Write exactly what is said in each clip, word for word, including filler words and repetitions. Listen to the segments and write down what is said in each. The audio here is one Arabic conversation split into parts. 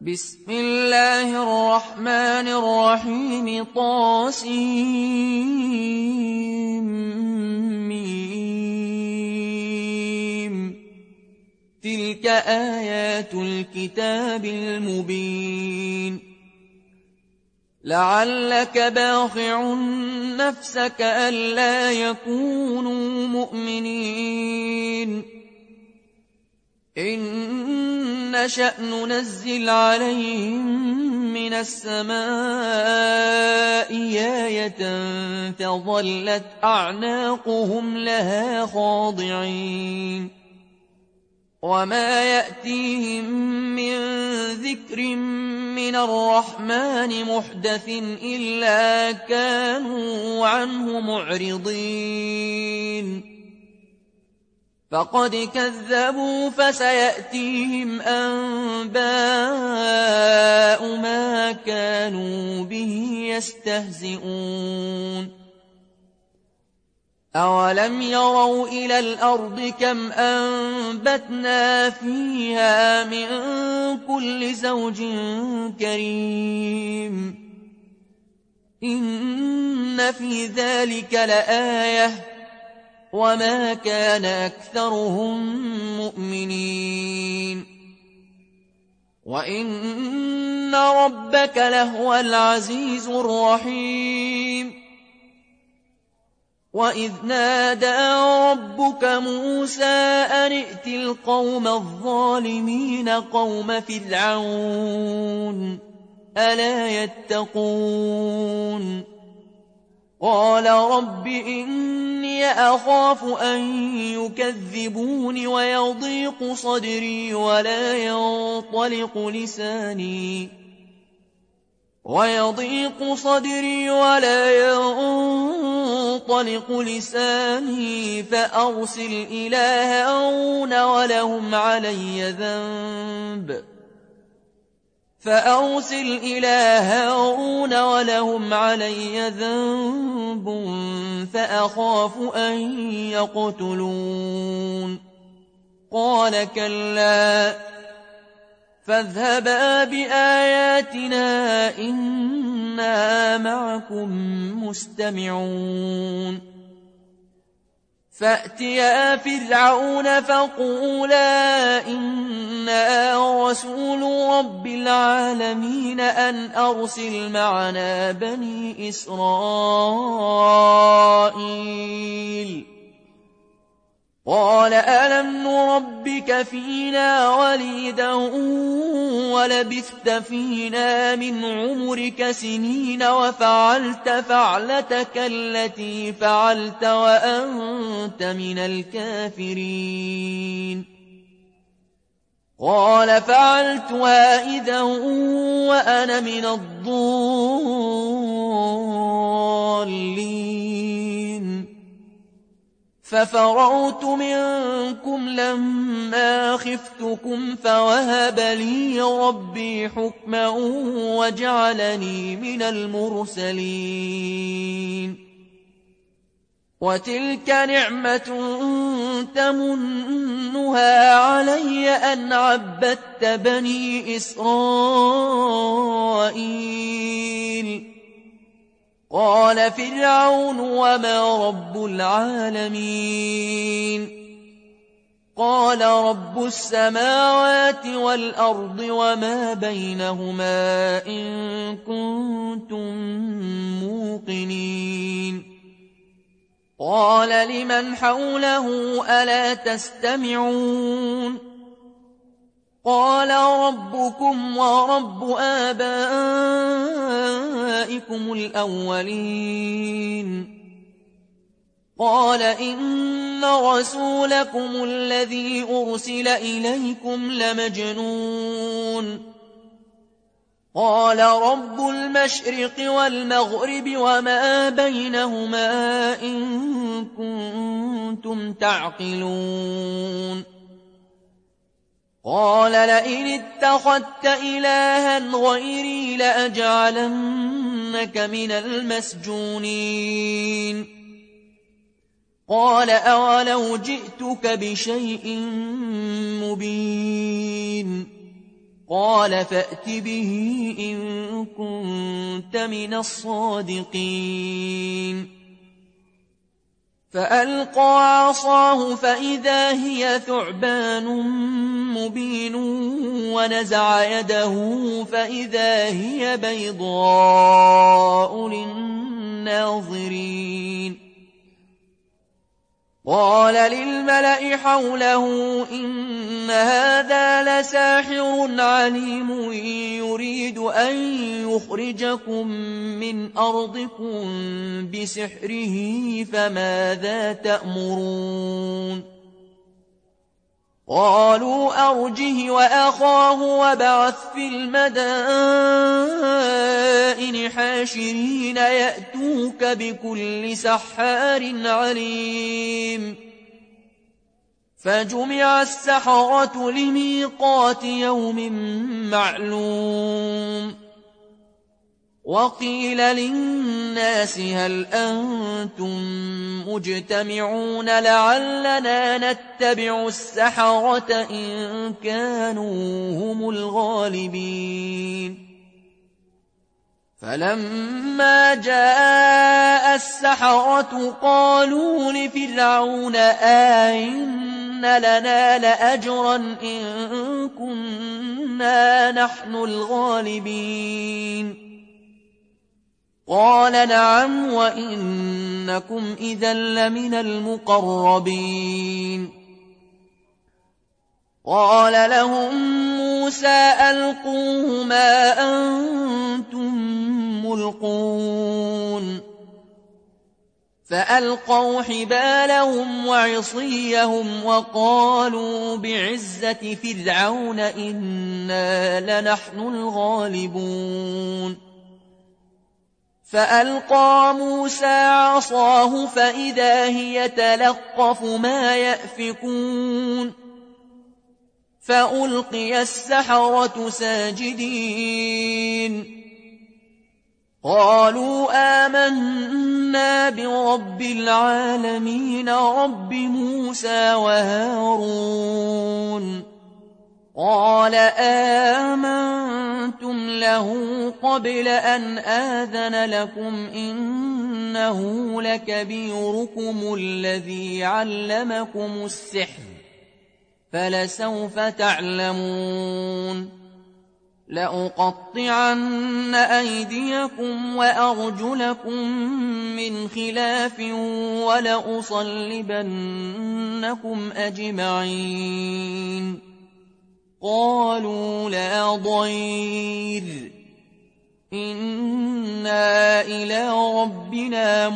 بسم الله الرحمن الرحيم طاسيم تلك آيات الكتاب المبين لعلك باخع نفسك ألا يكونوا مؤمنين إن نشأ ننزل عليهم من السماء آية فظلت أعناقهم لها خاضعين وما يأتيهم من ذكر من الرحمن محدث إلا كانوا عنه معرضين فقد كذبوا فسيأتيهم أنباء ما كانوا به يستهزئون أولم يروا إلى الأرض كم أنبتنا فيها من كل زوج كريم إن في ذلك لآية وما كان أكثرهم مؤمنين وإن ربك لهو العزيز الرحيم وإذ نادى ربك موسى أن ائت القوم الظالمين قوم فرعون ألا يتقون قال رب إني أخاف أن يكذبون ويضيق صدري ولا ينطلق لساني ويضيق صدري ولا ينطلق لساني فأرسل إلى هارون ولهم علي ذنب فأرسل إلى هارون ولهم علي ذنب فأخاف أن يقتلون قال كلا فاذهبا بآياتنا إنا معكم مستمعون فأتيا فرعون فقولا إنا رسول رب العالمين أن أرسل معنا بني إسرائيل قال ألم نربك فينا وليدا ولبثت فينا من عمرك سنين وفعلت فعلتك التي فعلت وأنت من الكافرين قال فعلتها إذا وأنا من الضالين ففررت منكم لما خفتكم فوهب لي ربي حكما وجعلني من المرسلين وتلك نعمة تمنها علي أن عبدت بني إسرائيل قال فرعون وما رب العالمين قال رب السماوات والأرض وما بينهما إن كنتم موقنين قال لمن حوله ألا تستمعون قال ربكم ورب آبائكم الأولين قال إن رسولكم الذي أرسل إليكم لمجنون قال رب المشرق والمغرب وما بينهما إن كنتم تعقلون قال لئن اتخذت إلها غيري لأجعلنك من المسجونين قال أولو جئتك بشيء مبين قال فأت به إن كنت من الصادقين فألقى عصاه فإذا هي ثعبان مبين ونزع يده فإذا هي بيضاء للناظرين قال للملأ حوله إن هذا لساحر عليم يريد أن يخرجكم من أرضكم بسحره فماذا تأمرون قالوا أرجه وأخاه وابعث في المدائن حاشرين يأتوك بكل سحار عليم فجمع السحرة لميقات يوم معلوم وقيل للناس هل أنتم مجتمعون لعلنا نتبع السحرة إن كانوا هم الغالبين فلما جاء السحرة قالوا لفرعون آئن لنا لأجرا إن كنا نحن الغالبين قال نعم وإنكم إذا لمن المقربين قال لهم موسى ألقوه ما أنتم ملقون فألقوا حبالهم وعصيهم وقالوا بعزة فرعون إنا لنحن الغالبون فألقى موسى عصاه فإذا هي تلقف ما يأفكون فألقي السحرة ساجدين قالوا آمنا برب العالمين رب موسى وهارون قال آمنتم له قبل أن آذن لكم إنه لكبيركم الذي علمكم السحر فلسوف تعلمون لأقطعن أيديكم وأرجلكم من خلاف ولأصلبنكم أجمعين قالوا لا ضير إنا إلى ربنا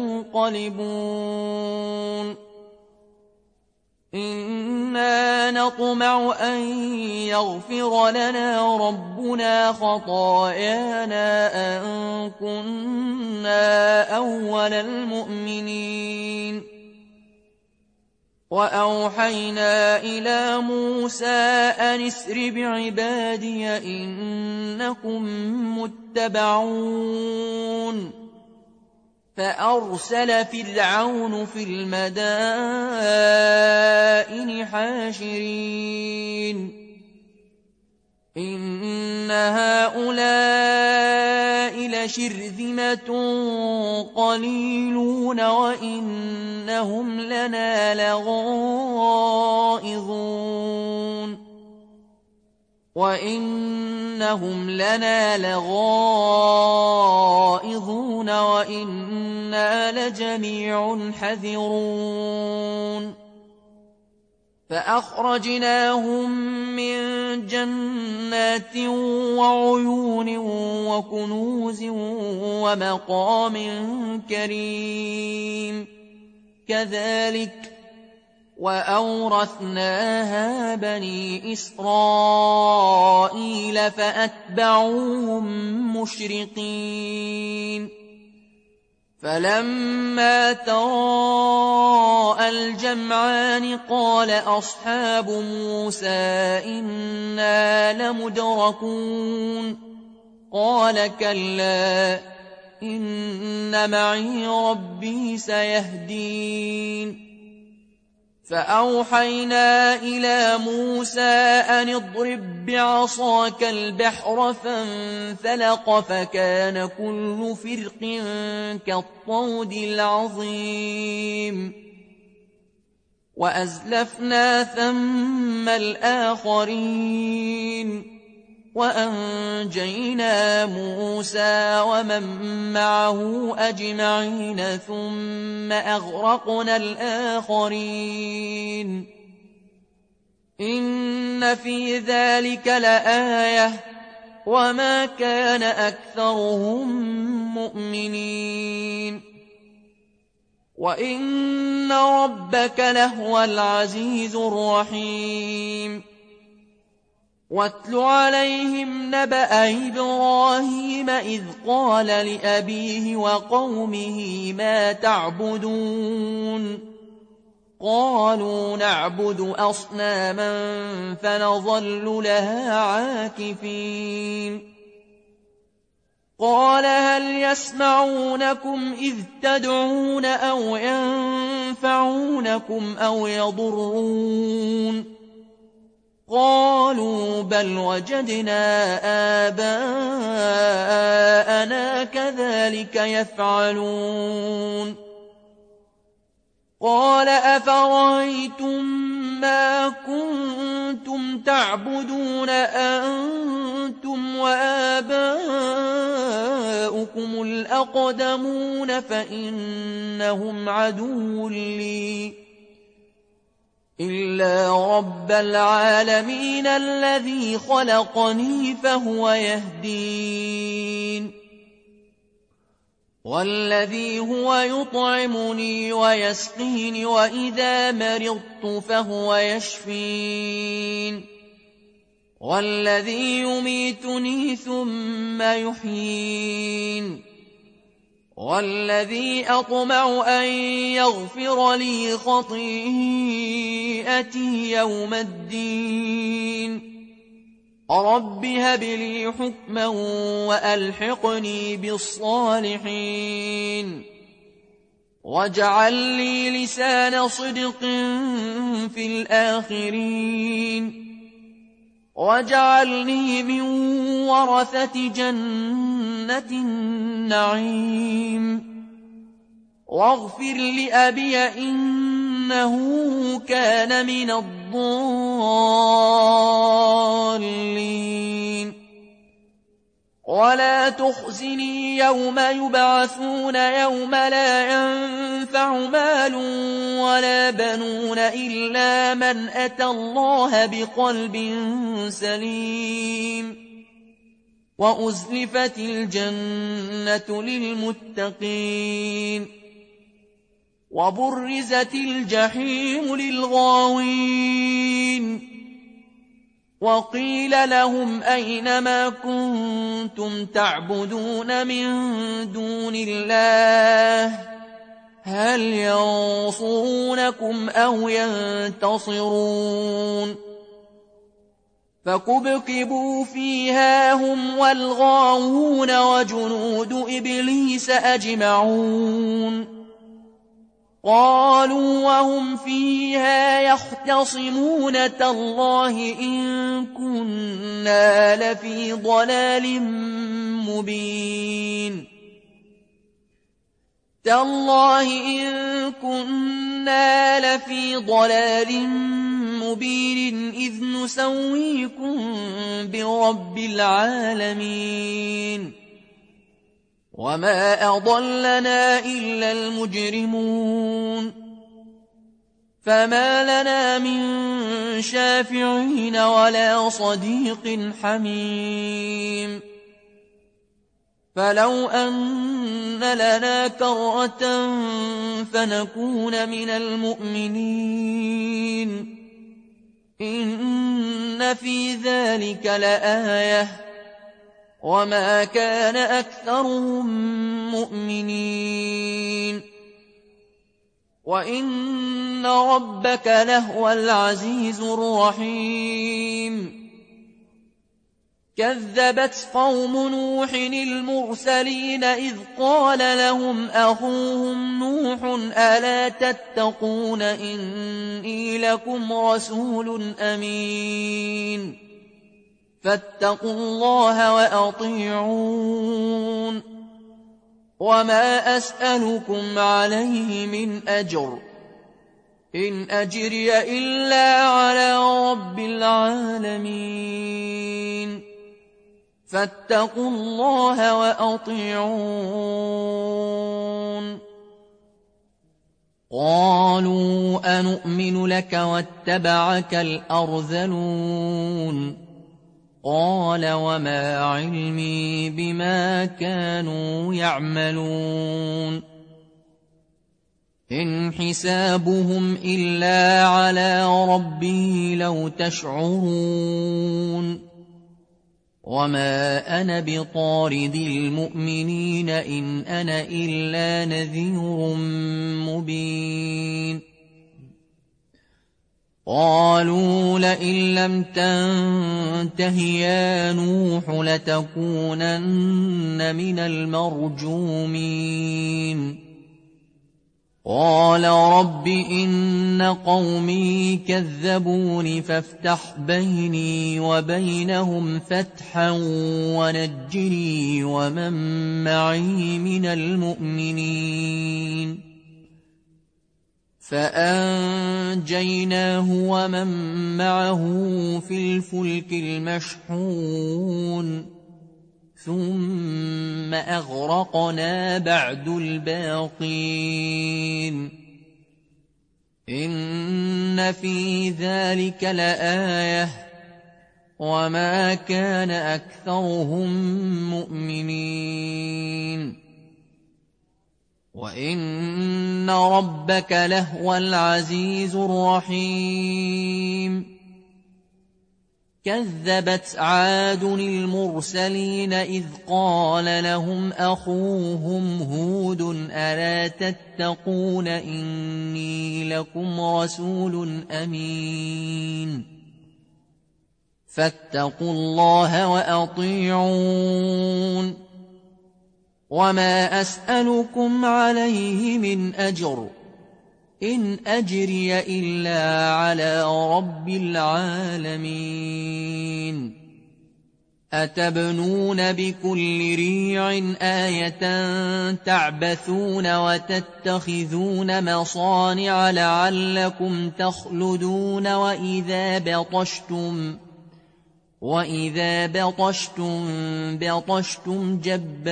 منقلبون إنا نطمع أن يغفر لنا ربنا خطايانا أن كنا أول المؤمنين وأوحينا إلى موسى أن اسر بعبادي إنكم متبعون فأرسل فرعون في المدائن حاشرين إن هؤلاء لشرذمة قليلون وإنهم لنا لغائظون وإنهم لنا لغائظون وإنا لجميع حذرون فأخرجناهم من جنات وعيون وكنوز ومقام كريم كذلك وأورثناها بني إسرائيل فأتبعوهم مشرقين فلما تراءى الجمعان قال أصحاب موسى إنا لمدركون قال كلا إن معي ربي سيهدين فأوحينا إلى موسى أن اضرب بعصاك البحر فانفلق فكان كل فرق كالطود العظيم وأزلفنا ثم الآخرين وأنجينا موسى ومن معه أجمعين ثم أغرقنا الآخرين إن في ذلك لآية وما كان أكثرهم مؤمنين وإن ربك لهو العزيز الرحيم واتل عليهم نبأ إبراهيم إذ قال لأبيه وقومه ما تعبدون قالوا نعبد أصناما فنظل لها عاكفين قال هل يسمعونكم إذ تدعون أو ينفعونكم أو يضرون قالوا بل وجدنا آباءنا كذلك يفعلون قال أفرأيتم ما كنتم تعبدون أنتم وآباؤكم الأقدمون فإنهم عدو لي إلا رب العالمين الذي خلقني فهو يهدين والذي هو يطعمني ويسقين وإذا مرضت فهو يشفين والذي يميتني ثم يحيين والذي أطمع أن يغفر لي خطيئتي يوم الدين رب هب لي حكما وألحقني بالصالحين واجعل لي لسان صدق في الآخرين واجعلني من ورثة جنة النعيم واغفر لأبي إنه كان من الضالين ولا تخزني يوم يبعثون يوم لا ينفع مال ولا بنون إلا من أتى الله بقلب سليم وأزلفت الجنة للمتقين وبرزت الجحيم للغاوين وقيل لهم أين ما كنتم تعبدون من دون الله هل ينصرونكم أو ينتصرون فكبكبوا فيها هم والغاوون وجنود إبليس أجمعون قالوا وهم فيها يختصمون تالله إن كنا لفي ضلال مبين تالله إن كنا لفي ضلال مبين إذ نسويكم برب العالمين وما أضلنا إلا المجرمون فما لنا من شافعين ولا صديق حميم فلو أن لنا كرة فنكون من المؤمنين إن في ذلك لآية وما كان أكثرهم مؤمنين وإن ربك لهو العزيز الرحيم كذبت قوم نوح المرسلين إذ قال لهم أخوهم نوح ألا تتقون إني لكم رسول أمين فاتقوا الله وأطيعون وما أسألكم عليه من أجر إن أجري إلا على رب العالمين فاتقوا الله وأطيعون قالوا أنؤمن لك واتبعك الأرذلون قال وما علمي بما كانوا يعملون إن حسابهم إلا على ربي لو تشعرون وما أنا بطارد المؤمنين إن أنا إلا نذير مبين قالوا لئن لم تنته يا نوح لتكونن من المرجومين قال رب إن قومي كذبون فافتح بيني وبينهم فتحا ونجني ومن معي من المؤمنين فأنجيناه ومن معه في الفلك المشحون ثم أغرقنا بعد الباقين إن في ذلك لآية وما كان أكثرهم مؤمنين وإن ربك لهو العزيز الرحيم كذبت عاد المرسلين إذ قال لهم أخوهم هود ألا تتقون إني لكم رسول أمين فاتقوا الله وأطيعون وما أسألكم عليه من أجر إن أجري إلا على رب العالمين أتبنون بكل ريع آية تعبثون وتتخذون مصانع لعلكم تخلدون وإذا بطشتم وإذا بطشتم بطشتم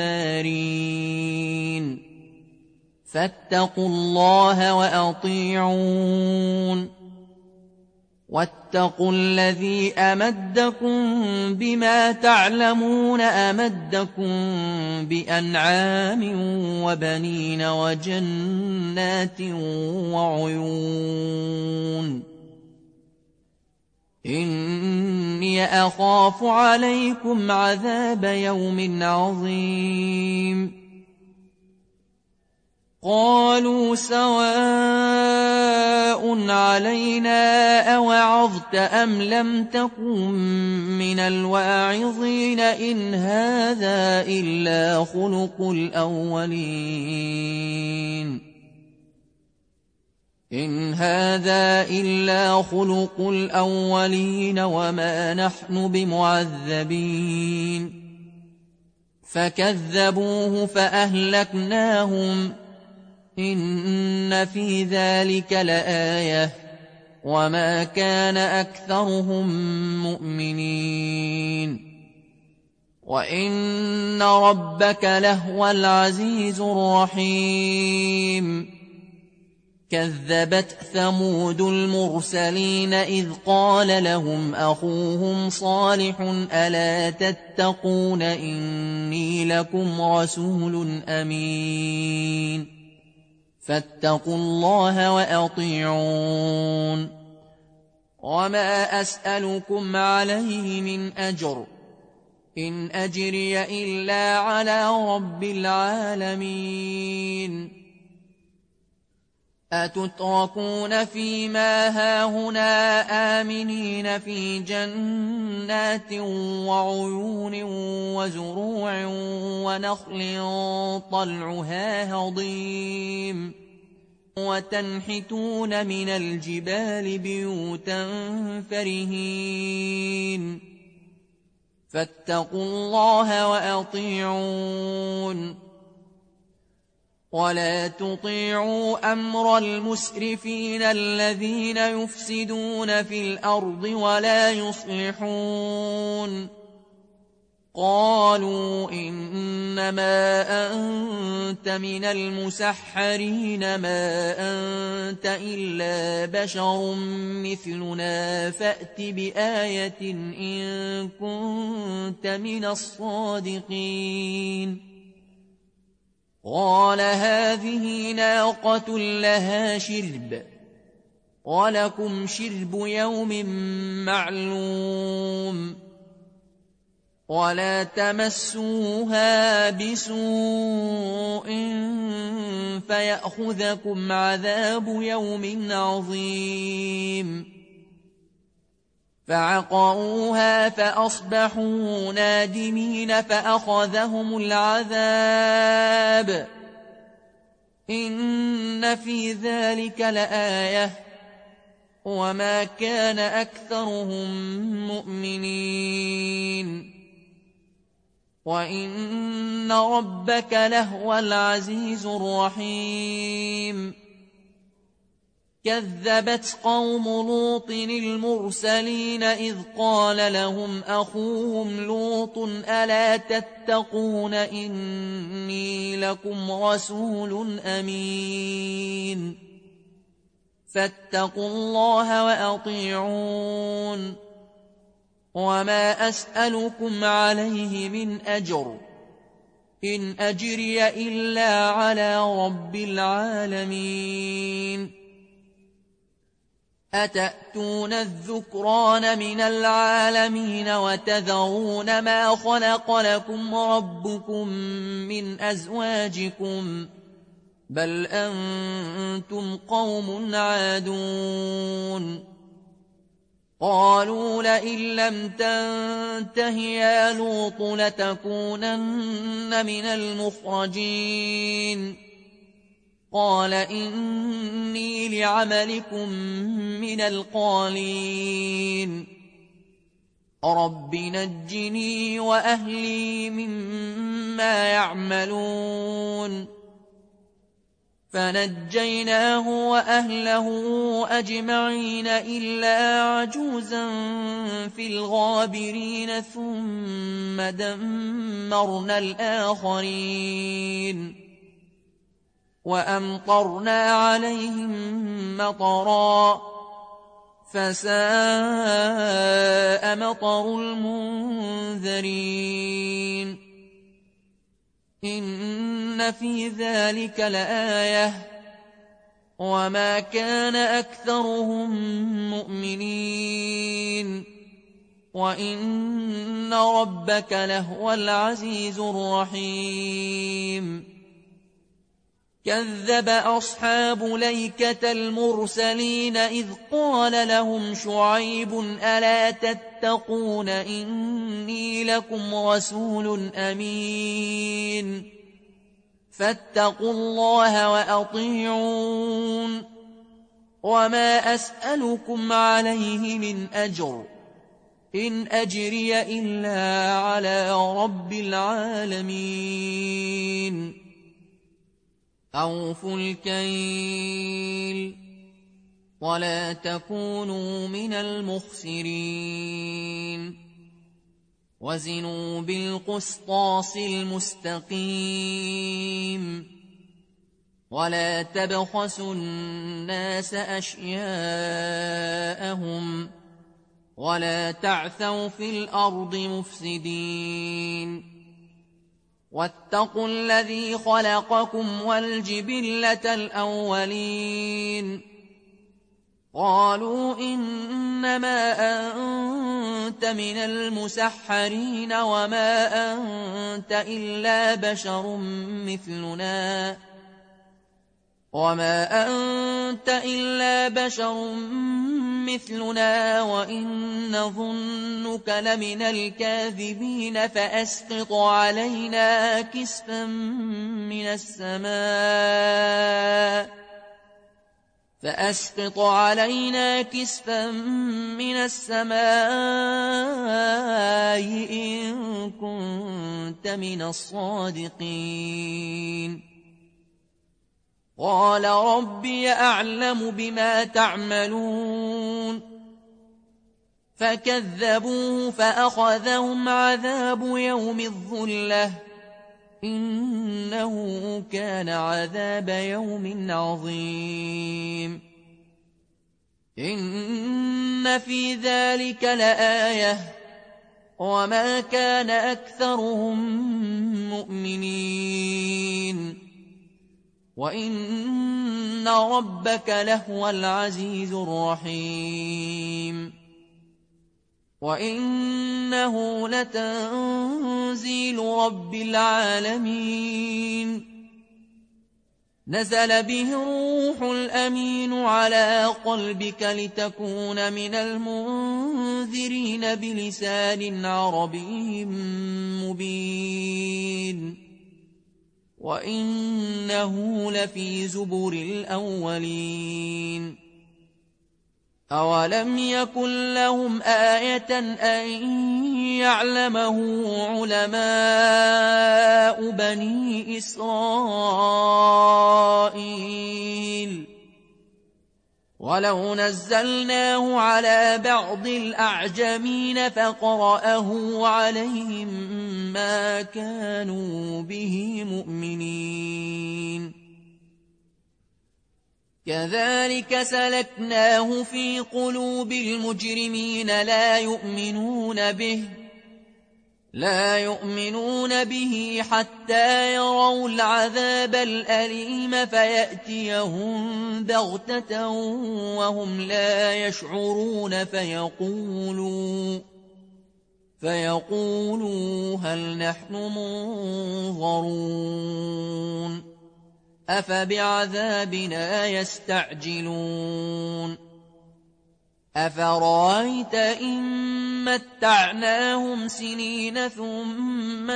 جبارين فاتقوا الله وأطيعون واتقوا الذي أمدكم بما تعلمون أمدكم بأنعام وبنين وجنات وعيون إني أخاف عليكم عذاب يوم عظيم قالوا سواء علينا أوعظت أم لم تكن من الواعظين إن هذا إلا خلق الأولين إن هذا إلا خلق الأولين وما نحن بمعذبين فكذبوه فأهلكناهم إن في ذلك لآية وما كان أكثرهم مؤمنين وإن ربك لهو العزيز الرحيم كذبت ثمود المرسلين إذ قال لهم أخوهم صالح ألا تتقون إني لكم رسول أمين فاتقوا الله وأطيعون وما أسألكم عليه من أجر إن أجري إلا على رب العالمين أتتركون فيما هاهنا آمنين في جنات وعيون وزروع ونخل طلعها هضيم وتنحتون من الجبال بيوتا فرهين فاتقوا الله وأطيعون ولا تطيعوا أمر المسرفين الذين يفسدون في الأرض ولا يصلحون قالوا إنما أنت من المسحرين ما أنت إلا بشر مثلنا فأت بآية إن كنت من الصادقين قال هذه ناقة لها شرب ولكم شرب يوم معلوم ولا تمسوها بسوء فيأخذكم عذاب يوم عظيم فعقروها فأصبحوا نادمين فأخذهم العذاب إن في ذلك لآية وما كان أكثرهم مؤمنين وإن ربك لهو العزيز الرحيم كذبت قوم لوط المرسلين إذ قال لهم أخوهم لوط ألا تتقون إني لكم رسول أمين فاتقوا الله وأطيعون وما أسألكم عليه من أجر إن أجري إلا على رب العالمين أتأتون الذكران من العالمين وتذرون ما خلق لكم ربكم من أزواجكم بل أنتم قوم عادون قالوا لئن لم تنته يا لوط لتكونن من المخرجين قال إني لعملكم من القالين رب نجني وأهلي مما يعملون فنجيناه وأهله أجمعين إلا عجوزا في الغابرين ثم دمرنا الآخرين وأمطرنا عليهم مطرا فساء مطر المنذرين إن في ذلك لآية وما كان أكثرهم مؤمنين وإن ربك لهو العزيز الرحيم كذب أصحاب ليكة المرسلين إذ قال لهم شعيب ألا تتقون إني لكم رسول أمين فاتقوا الله وأطيعون وما أسألكم عليه من أجر إن أجري إلا على رب العالمين أوفوا الكيل ولا تكونوا من المخسرين وزنوا بالقسطاس المستقيم ولا تبخسوا الناس أشياءهم ولا تعثوا في الأرض مفسدين واتقوا الذي خلقكم والجبلة الأولين قالوا إنما أنت من المسحرين وما أنت إلا بشر مثلنا وما أنت إلا بشر مثلنا وإن نظنك لمن الكاذبين فأسقط علينا كسفا من السماء فأسقط علينا كسفا من السماء إن كنت من الصادقين قال ربي أعلم بما تعملون فكذبوه فأخذهم عذاب يوم الظلة إنه كان عذاب يوم عظيم إن في ذلك لآية وما كان أكثرهم مؤمنين وإن ربك لهو العزيز الرحيم وإنه لتنزيل رب العالمين نزل به الروح الأمين على قلبك لتكون من المنذرين بلسان عربي مبين وإنه لفي زبر الأولين أولم يكن لهم آية أن يعلمه علماء بني إسرائيل ولو نزلناه على بعض الأعجمين فقرأه عليهم ما كانوا به مؤمنين كذلك سلكناه في قلوب المجرمين لا يؤمنون به لا يؤمنون به حتى يروا العذاب الأليم فيأتيهم بغتة وهم لا يشعرون فيقولوا فيقولوا هل نحن منظرون أفبعذابنا يستعجلون أفرأيت إن متعناهم سنين ثم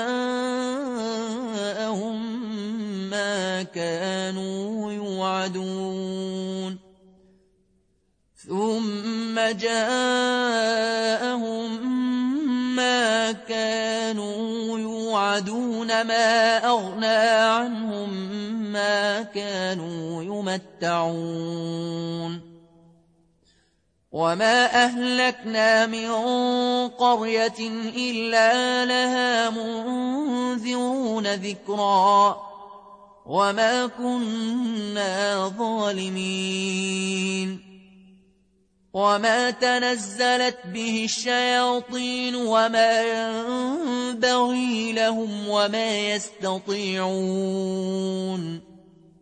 جاءهم ما كانوا يوعدون ثم جاءهم ما كانوا يوعدون ما أغنى عنهم ما كانوا يمتعون وما أهلكنا من قرية إلا لها منذرون ذكرا وما كنا ظالمين وما تنزلت به الشياطين وما ينبغي لهم وما يستطيعون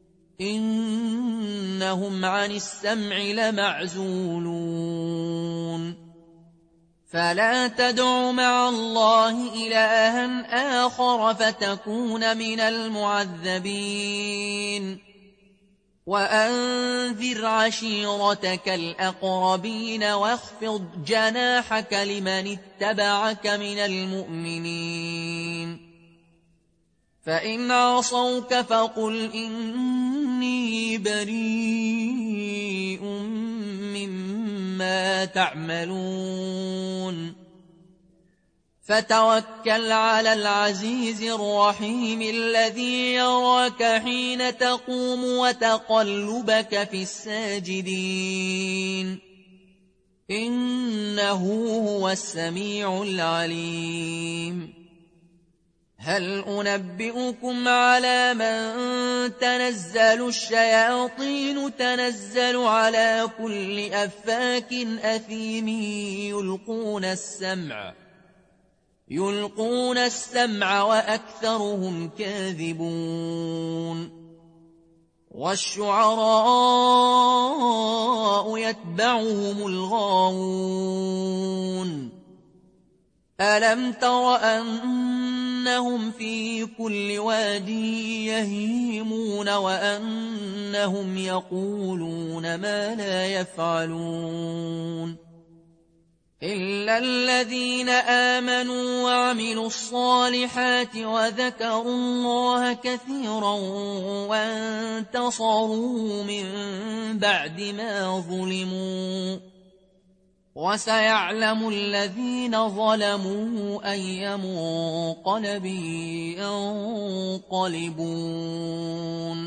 إنهم عن السمع لمعزولون فلا تدع مع الله إلها آخر فتكون من المعذبين وأنذر عشيرتك الأقربين واخفض جناحك لمن اتبعك من المؤمنين فإن عصوك فقل إني بريء مما تعملون فتوكل على العزيز الرحيم الذي يراك حين تقوم وتقلبك في الساجدين إنه هو السميع العليم هل أنبئكم على من تنزل الشياطين تنزل على كل أفاك أثيم يلقون السمع يلقون السمع وأكثرهم كاذبون والشعراء يتبعهم الغاوون ألم تر أن أنهم في كل واد يهيمون وأنهم يقولون ما لا يفعلون إلا الذين آمنوا وعملوا الصالحات وذكروا الله كثيرا وانتصروا من بعد ما ظلموا وسيعلم الذين ظلموا أي منقلب ينقلبون